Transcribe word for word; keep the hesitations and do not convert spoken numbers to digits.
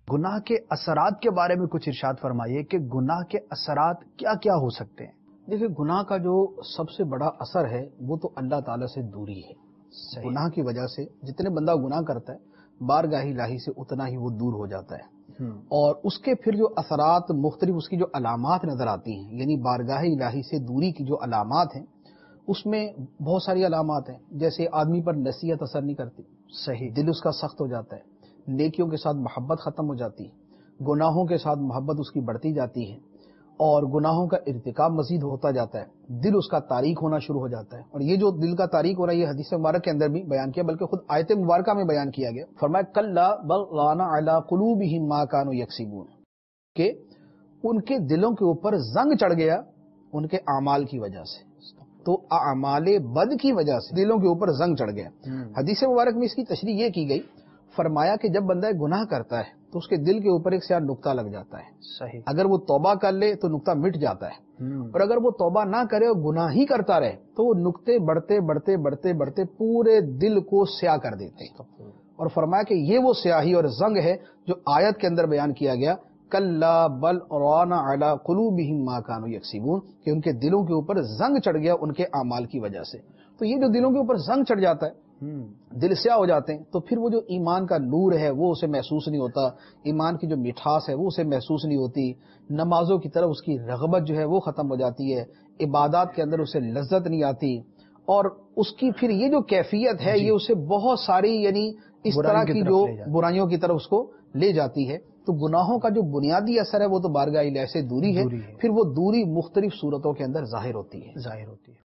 گناہ کے اثرات کے بارے میں کچھ ارشاد فرمائیے کہ گناہ کے اثرات کیا کیا ہو سکتے ہیں؟ دیکھیں، گناہ کا جو سب سے بڑا اثر ہے وہ تو اللہ تعالیٰ سے دوری ہے. صحیح. گناہ کی وجہ سے جتنے بندہ گناہ کرتا ہے بارگاہ الہی سے اتنا ہی وہ دور ہو جاتا ہے. ہم. اور اس کے پھر جو اثرات مختلف اس کی جو علامات نظر آتی ہیں، یعنی بارگاہ الہی سے دوری کی جو علامات ہیں اس میں بہت ساری علامات ہیں. جیسے آدمی پر نصیحت اثر نہیں کرتی، صحیح. دل اس کا سخت ہو جاتا ہے، نیکیوں کے ساتھ محبت ختم ہو جاتی ہے، گناہوں کے ساتھ محبت اس کی بڑھتی جاتی ہے اور گناہوں کا ارتکاب مزید ہوتا جاتا ہے. دل اس کا تاریک ہونا شروع ہو جاتا ہے. اور یہ جو دل کا تاریک ہو رہا ہے یہ حدیث مبارک کے اندر بھی بیان کیا، بلکہ خود آیت مبارکہ میں بیان کیا گیا. فرمایا کلا بل ران علی قلوبہم ما کانوا یکسبون، کہ ان کے دلوں کے اوپر زنگ چڑھ گیا ان کے اعمال کی وجہ سے. تو اعمال بد کی وجہ سے دلوں کے اوپر زنگ چڑھ گیا. حدیث مبارک میں اس کی تشریح یہ کی گئی، فرمایا کہ جب بندہ گناہ کرتا ہے تو اس کے دل کے اوپر ایک سیاہ نقطہ لگ جاتا ہے. صحیح. اگر وہ توبہ کر لے تو نقطہ مٹ جاتا ہے، اور اگر وہ توبہ نہ کرے اور گناہ ہی کرتا رہے تو وہ نقطے بڑھتے بڑھتے بڑھتے بڑھتے پورے دل کو سیاہ کر دیتے ہیں. اور فرمایا کہ یہ وہ سیاہی اور زنگ ہے جو آیت کے اندر بیان کیا گیا، کلا بل ران علی قلوبہم ما کانوا یکسبون، کہ ان کے دلوں کے اوپر زنگ چڑھ گیا ان کے اعمال کی وجہ سے. تو یہ جو دلوں کے اوپر زنگ چڑھ جاتا ہے، دل سیاہ ہو جاتے ہیں، تو پھر وہ جو ایمان کا نور ہے وہ اسے محسوس نہیں ہوتا، ایمان کی جو مٹھاس ہے وہ اسے محسوس نہیں ہوتی، نمازوں کی طرف اس کی رغبت جو ہے وہ ختم ہو جاتی ہے، عبادات کے اندر اسے لذت نہیں آتی، اور اس کی پھر یہ جو کیفیت ہے یہ اسے بہت ساری یعنی اس طرح کی جو برائیوں کی طرف اس کو لے جاتی ہے. تو گناہوں کا جو بنیادی اثر ہے وہ تو بارگاہ الہی سے دوری ہے. پھر وہ دوری مختلف صورتوں کے اندر ظاہر ہوتی ہے ظاہر ہوتی ہے